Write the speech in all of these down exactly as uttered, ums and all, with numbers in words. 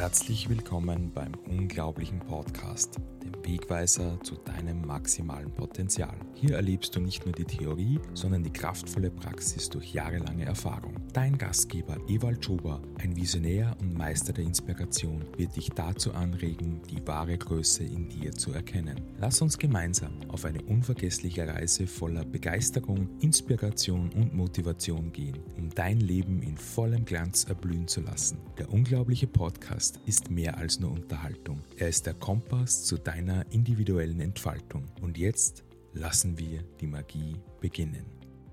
Herzlich willkommen beim Unglaublichen Podcast, dem Wegweiser zu deinem maximalen Potenzial. Hier erlebst du nicht nur die Theorie, sondern die kraftvolle Praxis durch jahrelange Erfahrung. Dein Gastgeber Ewald Schuber, ein Visionär und Meister der Inspiration, wird dich dazu anregen, die wahre Größe in dir zu erkennen. Lass uns gemeinsam auf eine unvergessliche Reise voller Begeisterung, Inspiration und Motivation gehen, um dein Leben in vollem Glanz erblühen zu lassen. Der Unglaubliche Podcast ist mehr als nur Unterhaltung. Er ist der Kompass zu deiner individuellen Entfaltung. Und jetzt lassen wir die Magie beginnen.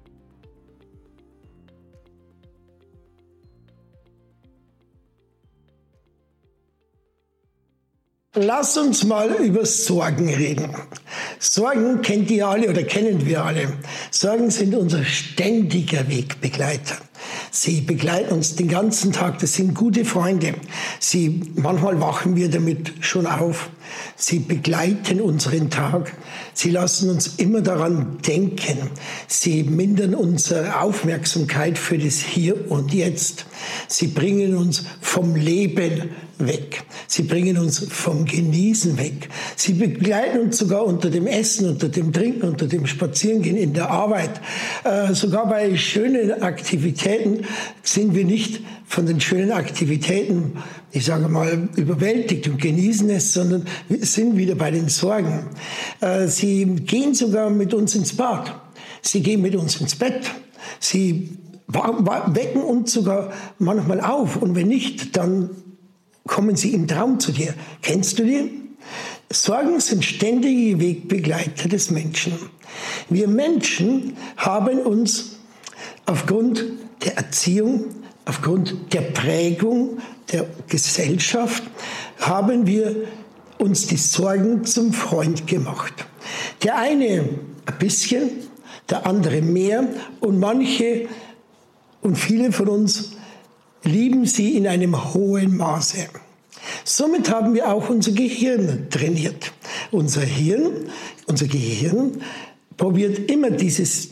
Lass uns mal über Sorgen reden. Sorgen kennt ihr alle oder kennen wir alle. Sorgen sind unser ständiger Wegbegleiter. Sie begleiten uns den ganzen Tag, das sind gute Freunde. Sie, manchmal wachen wir damit schon auf. Sie begleiten unseren Tag. Sie lassen uns immer daran denken. Sie mindern unsere Aufmerksamkeit für das Hier und Jetzt. Sie bringen uns vom Leben weg. Sie bringen uns vom Genießen weg. Sie begleiten uns sogar unter dem Essen, unter dem Trinken, unter dem Spazierengehen, in der Arbeit. Äh, sogar bei schönen Aktivitäten sind wir nicht von den schönen Aktivitäten, ich sage mal, überwältigt und genießen es, sondern wir sind wieder bei den Sorgen. Äh, sie gehen sogar mit uns ins Bad. Sie gehen mit uns ins Bett. Sie wecken uns sogar manchmal auf. Und wenn nicht, dann kommen sie im Traum zu dir. Kennst du die? Sorgen sind ständige Wegbegleiter des Menschen. Wir Menschen haben uns aufgrund der Erziehung, aufgrund der Prägung der Gesellschaft, haben wir uns die Sorgen zum Freund gemacht. Der eine ein bisschen, der andere mehr und manche und viele von uns lieben sie in einem hohen Maße. Somit haben wir auch unser Gehirn trainiert. Unser Hirn, unser Gehirn probiert immer dieses,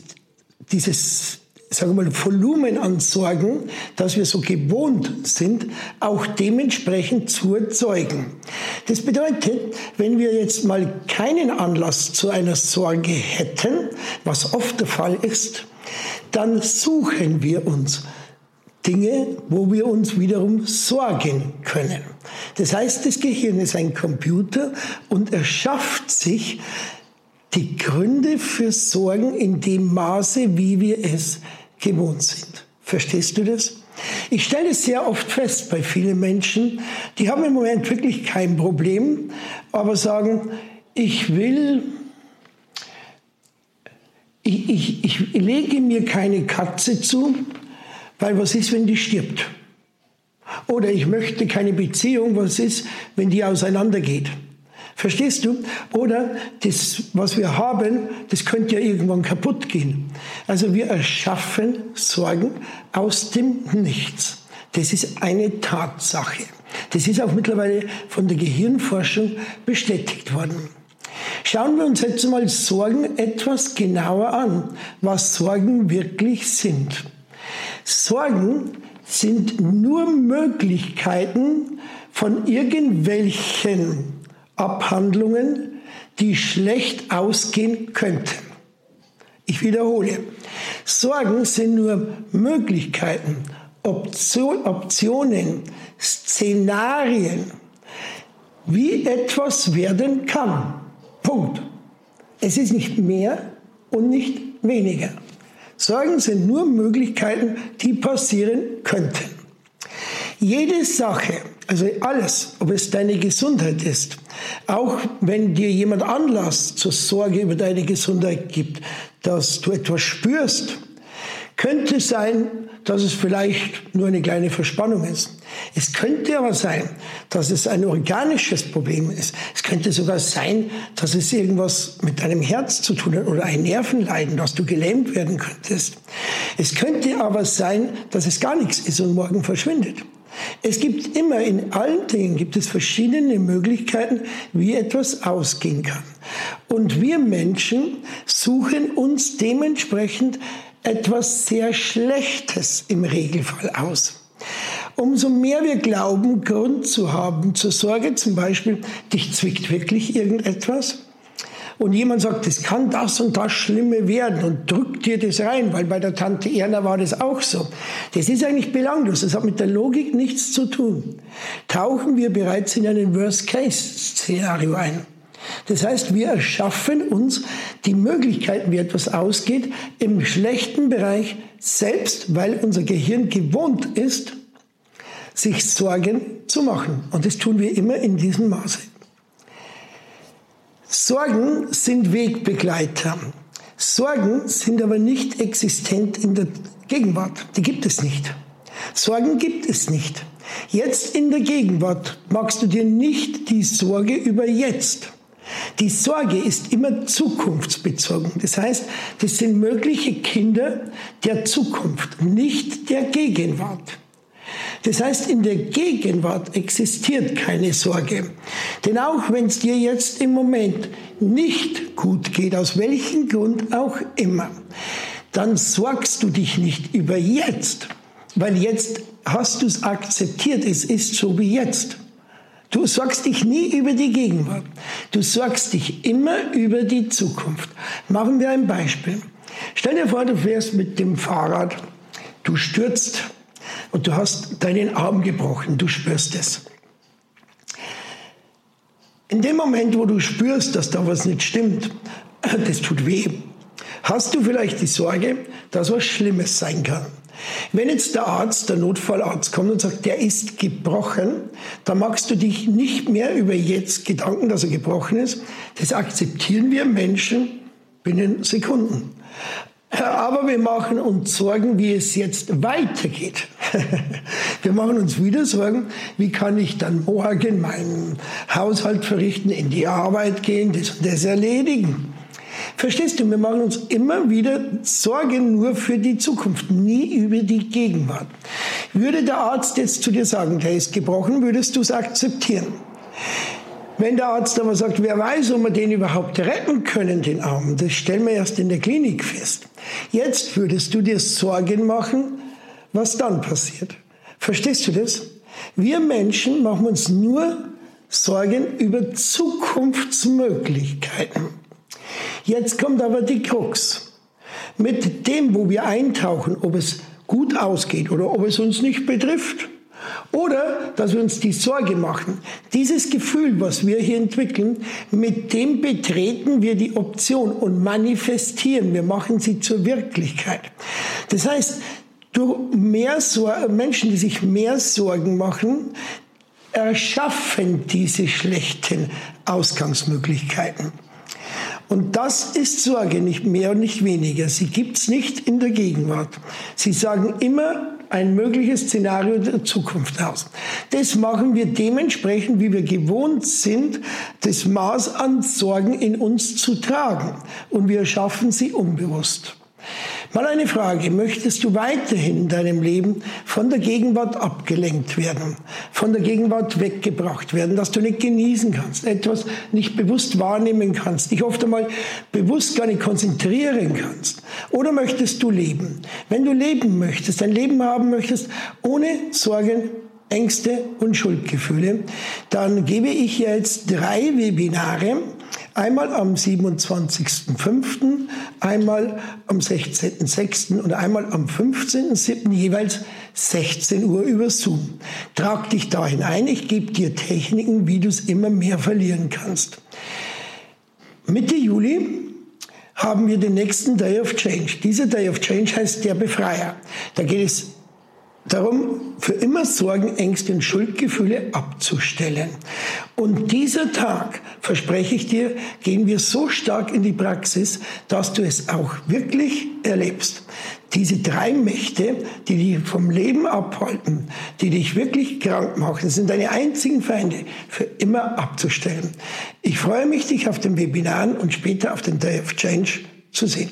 dieses sagen wir mal, Volumen an Sorgen, das wir so gewohnt sind, auch dementsprechend zu erzeugen. Das bedeutet, wenn wir jetzt mal keinen Anlass zu einer Sorge hätten, was oft der Fall ist, dann suchen wir uns Dinge, wo wir uns wiederum sorgen können. Das heißt, das Gehirn ist ein Computer und erschafft sich die Gründe für Sorgen in dem Maße, wie wir es gewohnt sind. Verstehst du das? Ich stelle es sehr oft fest bei vielen Menschen, die haben im Moment wirklich kein Problem, aber sagen, ich will, ich, ich, ich lege mir keine Katze zu, weil was ist, wenn die stirbt? Oder ich möchte keine Beziehung, was ist, wenn die auseinandergeht? Verstehst du? Oder das, was wir haben, das könnte ja irgendwann kaputt gehen. Also wir erschaffen Sorgen aus dem Nichts. Das ist eine Tatsache. Das ist auch mittlerweile von der Gehirnforschung bestätigt worden. Schauen wir uns jetzt mal Sorgen etwas genauer an, was Sorgen wirklich sind. Sorgen sind nur Möglichkeiten von irgendwelchen Abhandlungen, die schlecht ausgehen könnten. Ich wiederhole. Sorgen sind nur Möglichkeiten, Optionen, Szenarien, wie etwas werden kann. Punkt. Es ist nicht mehr und nicht weniger. Sorgen sind nur Möglichkeiten, die passieren könnten. Jede Sache, also alles, ob es deine Gesundheit ist, auch wenn dir jemand Anlass zur Sorge über deine Gesundheit gibt, dass du etwas spürst, könnte sein, dass es vielleicht nur eine kleine Verspannung ist. Es könnte aber sein, dass es ein organisches Problem ist. Es könnte sogar sein, dass es irgendwas mit deinem Herz zu tun hat oder ein Nervenleiden, dass du gelähmt werden könntest. Es könnte aber sein, dass es gar nichts ist und morgen verschwindet. Es gibt immer, in allen Dingen gibt es verschiedene Möglichkeiten, wie etwas ausgehen kann. Und wir Menschen suchen uns dementsprechend etwas sehr Schlechtes im Regelfall aus. Umso mehr wir glauben, Grund zu haben zur Sorge, zum Beispiel, dich zwickt wirklich irgendetwas, und jemand sagt, es kann das und das Schlimme werden und drückt dir das rein, weil bei der Tante Erna war das auch so. Das ist eigentlich belanglos, das hat mit der Logik nichts zu tun. Tauchen wir bereits in einen Worst-Case-Szenario ein. Das heißt, wir erschaffen uns die Möglichkeit, wie etwas ausgeht, im schlechten Bereich selbst, weil unser Gehirn gewohnt ist, sich Sorgen zu machen. Und das tun wir immer in diesem Maße. Sorgen sind Wegbegleiter. Sorgen sind aber nicht existent in der Gegenwart. Die gibt es nicht. Sorgen gibt es nicht. Jetzt in der Gegenwart machst du dir nicht die Sorge über jetzt. Die Sorge ist immer zukunftsbezogen. Das heißt, das sind mögliche Kinder der Zukunft, nicht der Gegenwart. Das heißt, in der Gegenwart existiert keine Sorge. Denn auch wenn es dir jetzt im Moment nicht gut geht, aus welchem Grund auch immer, dann sorgst du dich nicht über jetzt, weil jetzt hast du es akzeptiert, es ist so wie jetzt. Du sorgst dich nie über die Gegenwart, du sorgst dich immer über die Zukunft. Machen wir ein Beispiel. Stell dir vor, du fährst mit dem Fahrrad, du stürzt, und du hast deinen Arm gebrochen, du spürst es. In dem Moment, wo du spürst, dass da was nicht stimmt, das tut weh, hast du vielleicht die Sorge, dass was Schlimmes sein kann. Wenn jetzt der Arzt, der Notfallarzt kommt und sagt, der ist gebrochen, dann machst du dich nicht mehr über jetzt Gedanken, dass er gebrochen ist. Das akzeptieren wir Menschen binnen Sekunden. Aber wir machen uns Sorgen, wie es jetzt weitergeht. Wir machen uns wieder Sorgen, wie kann ich dann morgen meinen Haushalt verrichten, in die Arbeit gehen, das und das erledigen. Verstehst du, wir machen uns immer wieder Sorgen nur für die Zukunft, nie über die Gegenwart. Würde der Arzt jetzt zu dir sagen, der ist gebrochen, würdest du es akzeptieren? Wenn der Arzt aber sagt, wer weiß, ob wir den überhaupt retten können, den Arm, das stellen wir erst in der Klinik fest. Jetzt würdest du dir Sorgen machen, was dann passiert. Verstehst du das? Wir Menschen machen uns nur Sorgen über Zukunftsmöglichkeiten. Jetzt kommt aber die Krux. Mit dem, wo wir eintauchen, ob es gut ausgeht oder ob es uns nicht betrifft, oder dass wir uns die Sorge machen. Dieses Gefühl, was wir hier entwickeln, mit dem betreten wir die Option und manifestieren. Wir machen sie zur Wirklichkeit. Das heißt, durch mehr Sor- Menschen, die sich mehr Sorgen machen, erschaffen diese schlechten Ausgangsmöglichkeiten. Und das ist Sorge, nicht mehr und nicht weniger. Sie gibt's nicht in der Gegenwart. Sie sagen immer ein mögliches Szenario der Zukunft aus. Das machen wir dementsprechend, wie wir gewohnt sind, das Maß an Sorgen in uns zu tragen. Und wir schaffen sie unbewusst. Mal eine Frage, möchtest du weiterhin in deinem Leben von der Gegenwart abgelenkt werden, von der Gegenwart weggebracht werden, dass du nicht genießen kannst, etwas nicht bewusst wahrnehmen kannst, dich oft einmal bewusst gar nicht konzentrieren kannst? Oder möchtest du leben? Wenn du leben möchtest, ein Leben haben möchtest, ohne Sorgen, Ängste und Schuldgefühle, dann gebe ich jetzt drei Webinare. Einmal am siebenundzwanzigsten fünften, einmal am sechzehnten sechsten und einmal am fünfzehnten siebten jeweils sechzehn Uhr über Zoom. Trag dich dahin ein, ich gebe dir Techniken, wie du es immer mehr verlieren kannst. Mitte Juli haben wir den nächsten Day of Change. Dieser Day of Change heißt der Befreier. Da geht es darum, für immer Sorgen, Ängste und Schuldgefühle abzustellen. Und dieser Tag, verspreche ich dir, gehen wir so stark in die Praxis, dass du es auch wirklich erlebst. Diese drei Mächte, die dich vom Leben abhalten, die dich wirklich krank machen, sind deine einzigen Feinde, für immer abzustellen. Ich freue mich, dich auf den Webinaren und später auf den Day of Change zu sehen.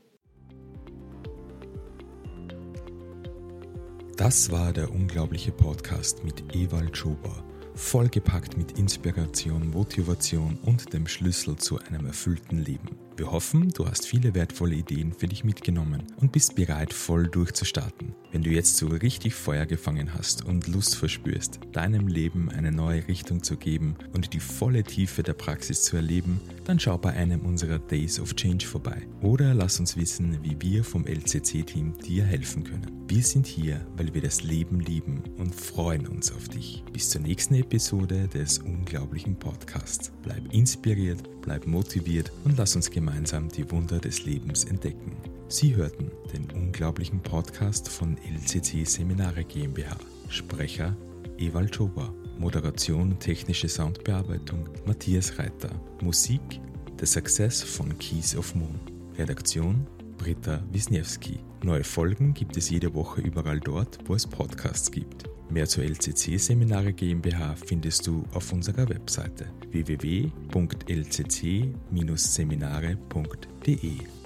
Das war der unglaubliche Podcast mit Ewald Schuber, vollgepackt mit Inspiration, Motivation und dem Schlüssel zu einem erfüllten Leben. Wir hoffen, du hast viele wertvolle Ideen für dich mitgenommen und bist bereit, voll durchzustarten. Wenn du jetzt so richtig Feuer gefangen hast und Lust verspürst, deinem Leben eine neue Richtung zu geben und die volle Tiefe der Praxis zu erleben, dann schau bei einem unserer Days of Change vorbei. Oder lass uns wissen, wie wir vom L C C-Team dir helfen können. Wir sind hier, weil wir das Leben lieben und freuen uns auf dich. Bis zur nächsten Episode des unglaublichen Podcasts. Bleib inspiriert, bleib motiviert und lass uns gemeinsam die Wunder des Lebens entdecken. Sie hörten den unglaublichen Podcast von L C C Seminare GmbH. Sprecher Ewald Schober. Moderation und technische Soundbearbeitung Matthias Reiter. Musik The Success von Keys of Moon. Redaktion Britta Wisniewski. Neue Folgen gibt es jede Woche überall dort, wo es Podcasts gibt. Mehr zur L C C Seminare GmbH findest du auf unserer Webseite w w w punkt l c c Bindestrich seminare punkt d e.